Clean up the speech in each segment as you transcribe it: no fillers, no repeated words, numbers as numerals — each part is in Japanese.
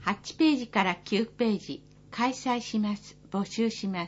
8ページから9ページ、開催します。募集します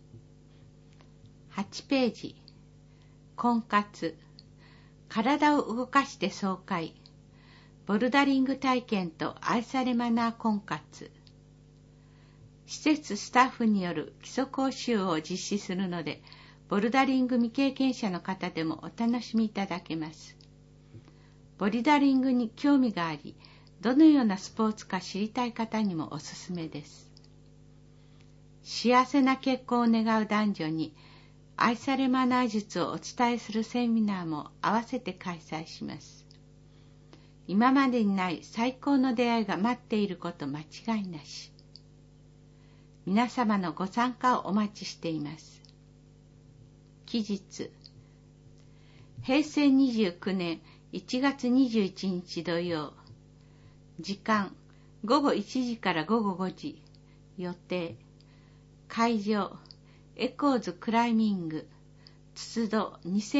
。8ページ、婚活、体を動かして爽快、ボルダリング体験と愛されマナー婚活。施設スタッフによる基礎講習を実施するので、ボルダリング未経験者の方でもお楽しみいただけます。ボルダリングに興味があり、どのようなスポーツか知りたい方にもおすすめです。幸せな結婚を願う男女に愛されマナー術をお伝えするセミナーも合わせて開催します。今までにない最高の出会いが待っていること間違いなし。皆様のご参加をお待ちしています。期日、平成29年1月21日土曜。時間、午後1時から午後5時。予定、会場、エコーズクライミング、筒戸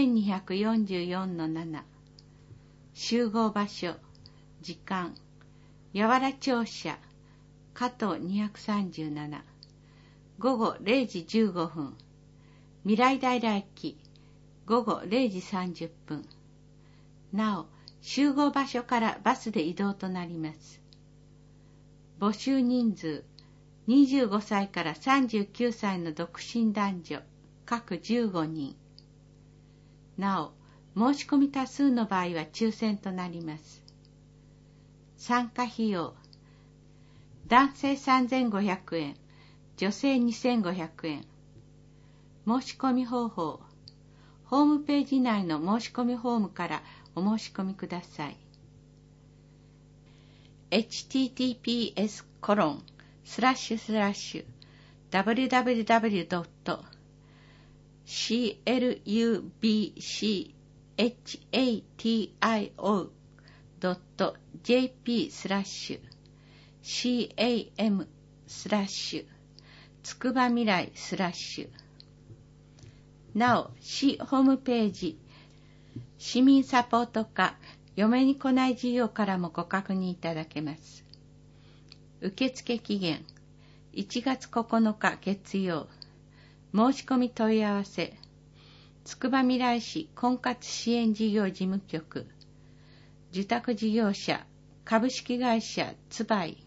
2244-7。集合場所、時間、八原庁舎、加藤237。午後0時15分。未来平駅、午後0時30分。なお、集合場所からバスで移動となります。募集人数、25歳から39歳の独身男女、各15人。なお、申し込み多数の場合は抽選となります。参加費用、男性3500円、女性2500円。申し込み方法、ホームページ内の申し込みフォームからお申し込みください。www.clubchatio.jp/cam/ つくばみらい/なお、市ホームページ、市民サポート課、嫁に来ない事業からもご確認いただけます。受付期限、1月9日月曜。申し込み問い合わせ、つくばみらい市婚活支援事業事務局、受託事業者、株式会社つばい。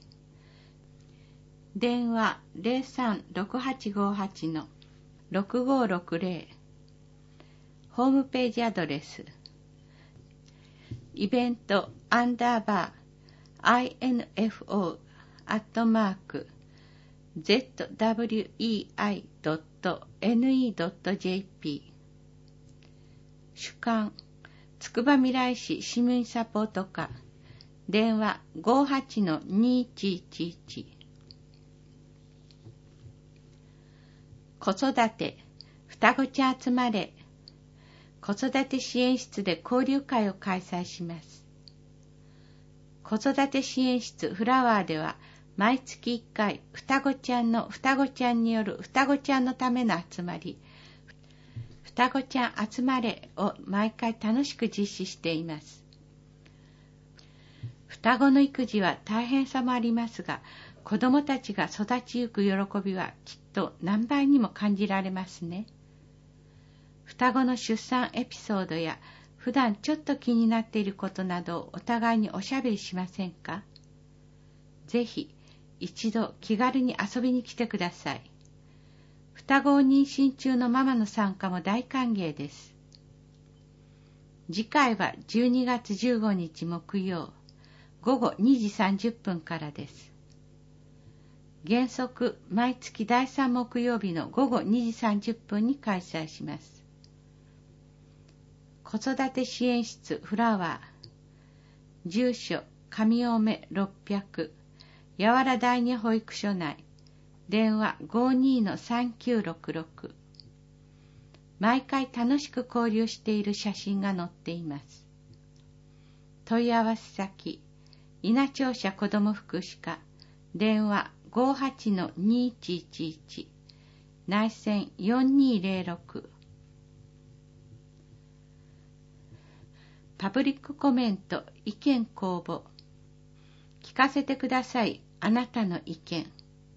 電話 03-6858-6560。ホームページアドレス、イベント_ZWEI.NE.JP。 主幹、つくばみらい市市民サポート課。電話 58-2111。子育て、双子ちゃん集まれ。子育て支援室で交流会を開催します。子育て支援室フラワーでは毎月1回双子ちゃんの双子ちゃんによる双子ちゃんのための集まり、双子ちゃん集まれを毎回楽しく実施しています。双子の育児は大変さもありますが、子どもたちが育ちゆく喜びはきっと何倍にも感じられますね。双子の出産エピソードや普段ちょっと気になっていることなどをお互いにおしゃべりしませんか？ぜひ一度気軽に遊びに来てください。双子を妊娠中のママの参加も大歓迎です。次回は12月15日木曜午後2時30分からです。原則毎月第3木曜日の午後2時30分に開催します。子育て支援室フラワー。住所、上青梅600、八原第二保育所内。電話 52-3966。毎回楽しく交流している写真が載っています。問い合わせ先、稲庁舎子ども福祉課。電話 58-2111。内線4206。パブリックコメント、意見公募。聞かせてください。 あなたの意見。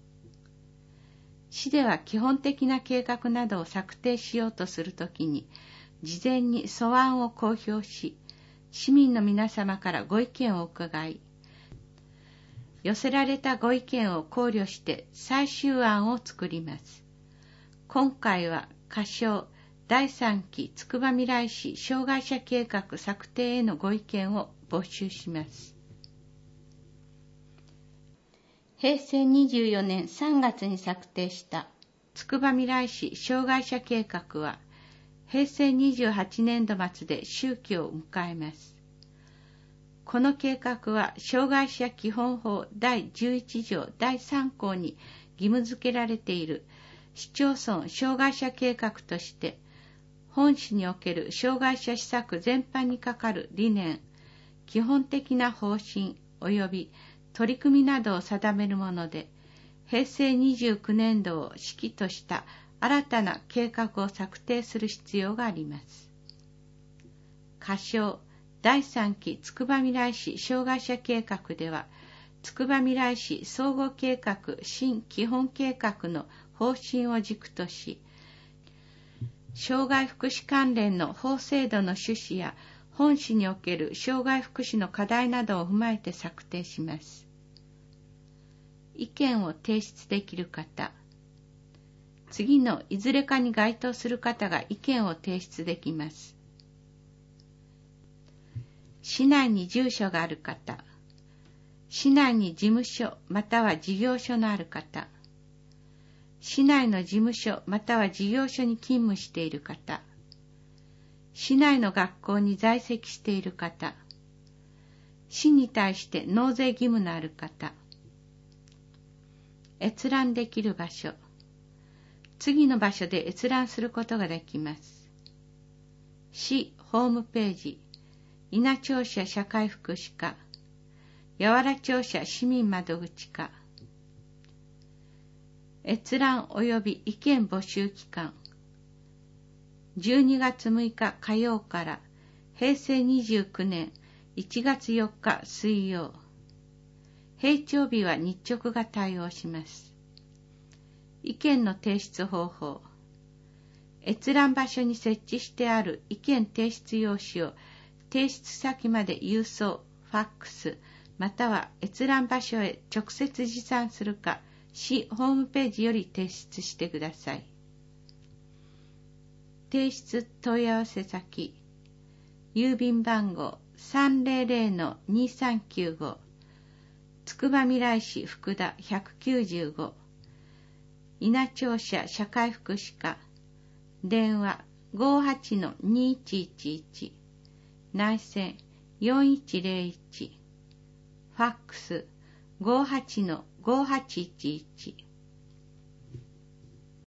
市では基本的な計画などを策定しようとするときに、事前に素案を公表し、市民の皆様からご意見を伺い、寄せられたご意見を考慮して最終案を作ります。今回は仮称第3期つくばみらい市障害者計画策定へのご意見を募集します。平成24年3月に策定したつくばみらい市障害者計画は、平成28年度末で終期を迎えます。この計画は、障害者基本法第11条第3項に義務付けられている市町村障害者計画として、本市における障害者施策全般にかかる理念、基本的な方針及び取り組みなどを定めるもので、平成29年度を指揮とした新たな計画を策定する必要があります。仮称第3期つくばみらい市障害者計画では、つくばみらい市総合計画新基本計画の方針を軸とし、障害福祉関連の法制度の趣旨や本市における障害福祉の課題などを踏まえて策定します。意見を提出できる方、次のいずれかに該当する方が意見を提出できます。市内に住所がある方、市内に事務所または事業所のある方、市内の事務所または事業所に勤務している方、市内の学校に在籍している方、市に対して納税義務のある方、閲覧できる場所、次の場所で閲覧することができます。市ホームページ、稲庁舎社会福祉課、八原庁舎市民窓口課、閲覧及び意見募集期間、12月6日火曜から平成29年1月4日水曜、平常日は日直が対応します。意見の提出方法、閲覧場所に設置してある意見提出用紙を提出先まで郵送、ファックス、または閲覧場所へ直接持参するか、市ホームページより提出してください。提出問い合わせ先、郵便番号 300-2395、つくばみらい市福田195、稲庁舎社会福祉課、電話 58-2111、内線4101、ファックス 58-5811